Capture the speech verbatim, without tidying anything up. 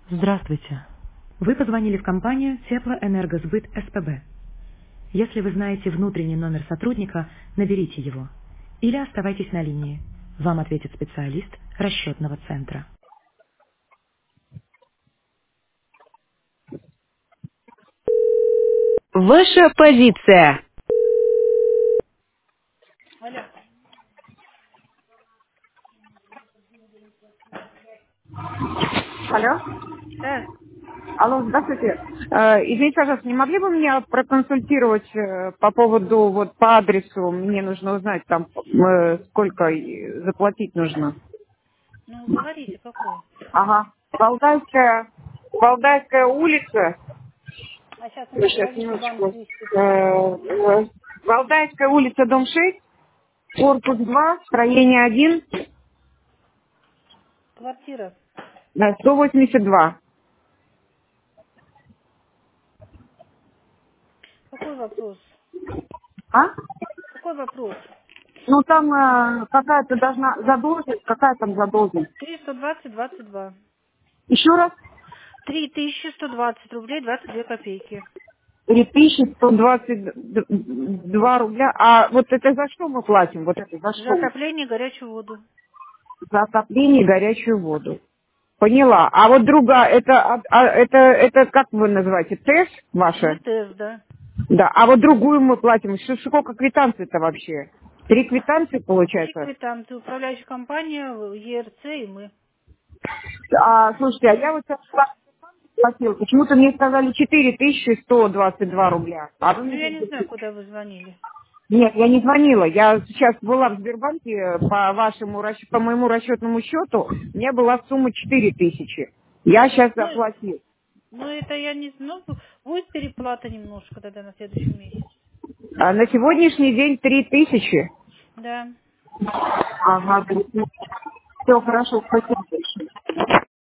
Здравствуйте. Вы позвонили в компанию Теплоэнергосбыт СПБ. Если вы знаете внутренний номер сотрудника, наберите его. Или оставайтесь на линии. Вам ответит специалист расчетного центра. Ваша позиция. Алло. Алло. Да. Алло, здравствуйте. Э, Извините, пожалуйста, не могли бы меня проконсультировать э, по поводу, вот по адресу, мне нужно узнать там, э, сколько э, заплатить нужно. Ну, говорите, какой? Ага. Валдайская, Валдайская улица. А сейчас, минутку, Сейчас, логин банк минуточку. свести. Э, э, Валдайская улица, дом шесть, корпус два, строение один, Квартира. да, сто восемьдесят два. Какой вопрос? А? Какой вопрос? Ну там э, какая-то должна задолженность, какая там задолженность? триста двадцать двадцать два. Еще раз. три тысячи сто двадцать рублей двадцать две копейки. три тысячи сто двадцать два рубля. А вот это за что мы платим? Вот это за За что? отопление и горячую воду. За отопление и горячую воду. Поняла. А вот другая, это, а- а- это, это как вы называете, ТЭС ваша? ГТС, да. Да. А вот другую мы платим. Ш- Сколько квитанций-то вообще? Три квитанции Три получается? квитанции. Управляющая компания, ЕРЦ и мы. А, слушайте, а я вот сейчас спросила, почему-то мне сказали четыре тысячи сто двадцать два рубля. А вы Ну, мне я не знаю, говорите, куда вы звонили. нет, я не звонила. Я сейчас была в Сбербанке по вашему расч- по моему расчетному счету. У меня была сумма четыре тысячи. Я сейчас Ну, заплатил. ну, это я не знаю. Ну, будет переплата немножко тогда на следующий месяц. А на сегодняшний день три тысячи. Да. Ага, все хорошо, спасибо.